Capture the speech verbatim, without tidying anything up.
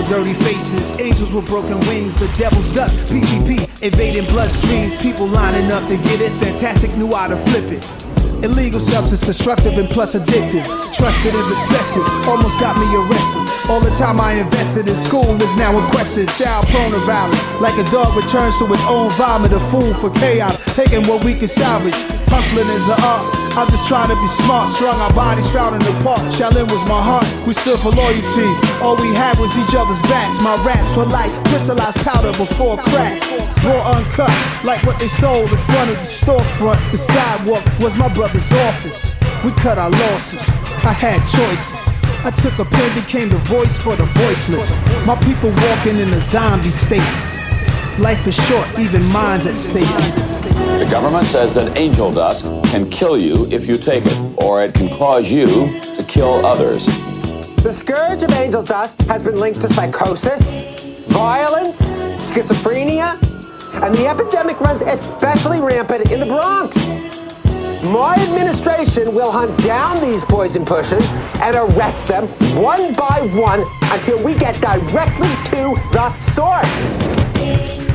dirty faces, angels with broken wings, the devil's dust, P C P invading bloodstreams, people lining up to get it, fantastic knew how to flip it. Illegal substance, destructive and plus addictive. Trusted and respected, almost got me arrested. All the time I invested in school is now in question. Child prone to violence, like a dog returns to its own vomit. A fool for chaos, taking what we can salvage. Hustling is an art, I'm just trying to be smart. Strung our bodies shrouded apart. Shaolin was my heart, we stood for loyalty. All we had was each other's backs. My raps were like crystallized powder before crack. Raw uncut, like what they sold in front of the storefront. The sidewalk was my brother's office. We cut our losses, I had choices. I took a pen, became the voice for the voiceless. My people walking in a zombie state. Life is short, even mine's at stake. The government says that angel dust can kill you if you take it, or it can cause you to kill others. The scourge of angel dust has been linked to psychosis, violence, schizophrenia, and the epidemic runs especially rampant in the Bronx. My administration will hunt down these poison pushers and arrest them one by one until we get directly to the source.